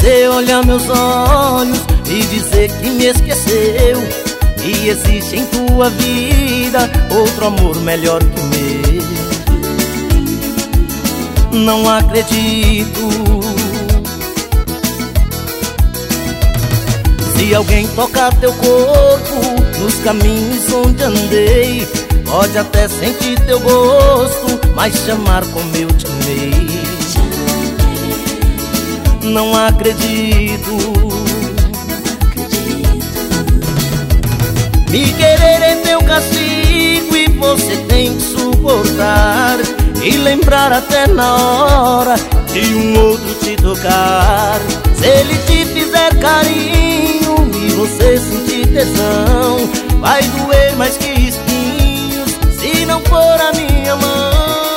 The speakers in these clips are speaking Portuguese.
você olhar meus olhos e dizer que me esqueceu, e existe em tua vida outro amor melhor que o meu. Não acredito. Se alguém tocar teu corpo nos caminhos onde andei, pode até sentir teu gosto, mas chamar como eu te amei. Não acredito. Me querer é teu castigo e você tem que suportar, e lembrar até na hora de um outro te tocar. Se ele te fizer carinho e você sentir tesão, vai doer mais que espinhos se não for a minha mão.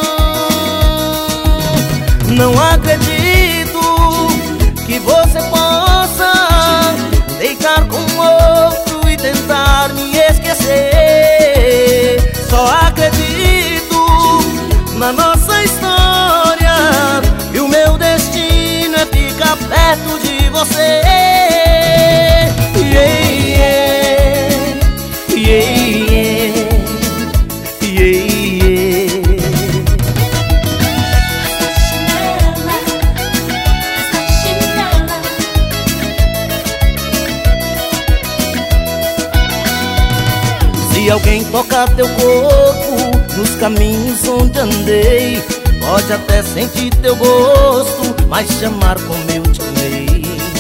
Não acredito que você possa deitar com outro e tentar me esquecer. Só acredito na nossa história, e o meu destino é ficar perto de você. Yeah, yeah, yeah, yeah, yeah. Se alguém tocar teu corpo nos caminhos onde andei, pode até sentir teu gosto, mas chamar como eu te amei.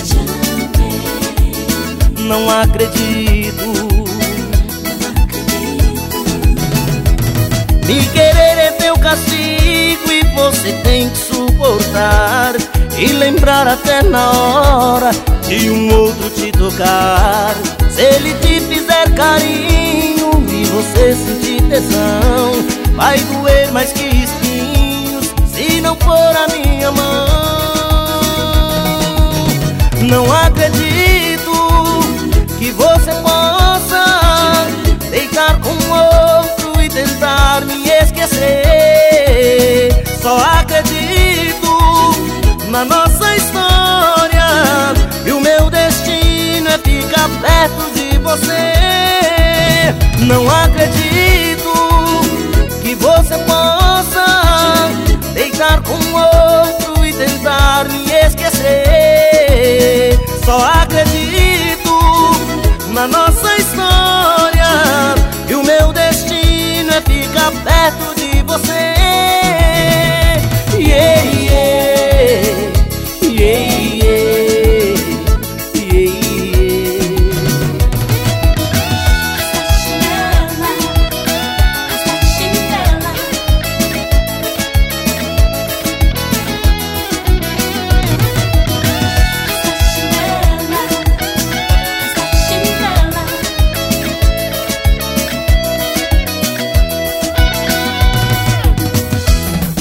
Não acredito. Me querer é teu castigo e você tem que suportar, e lembrar até na hora de um outro te tocar. Se ele te fizer carinho e você sentir tesão, vai doer mais que espinhos se não for a minha mão. Não acredito que você possa deitar com outro e tentar me esquecer. Só acredito na nossa história, e o meu destino é ficar perto de você. Não acredito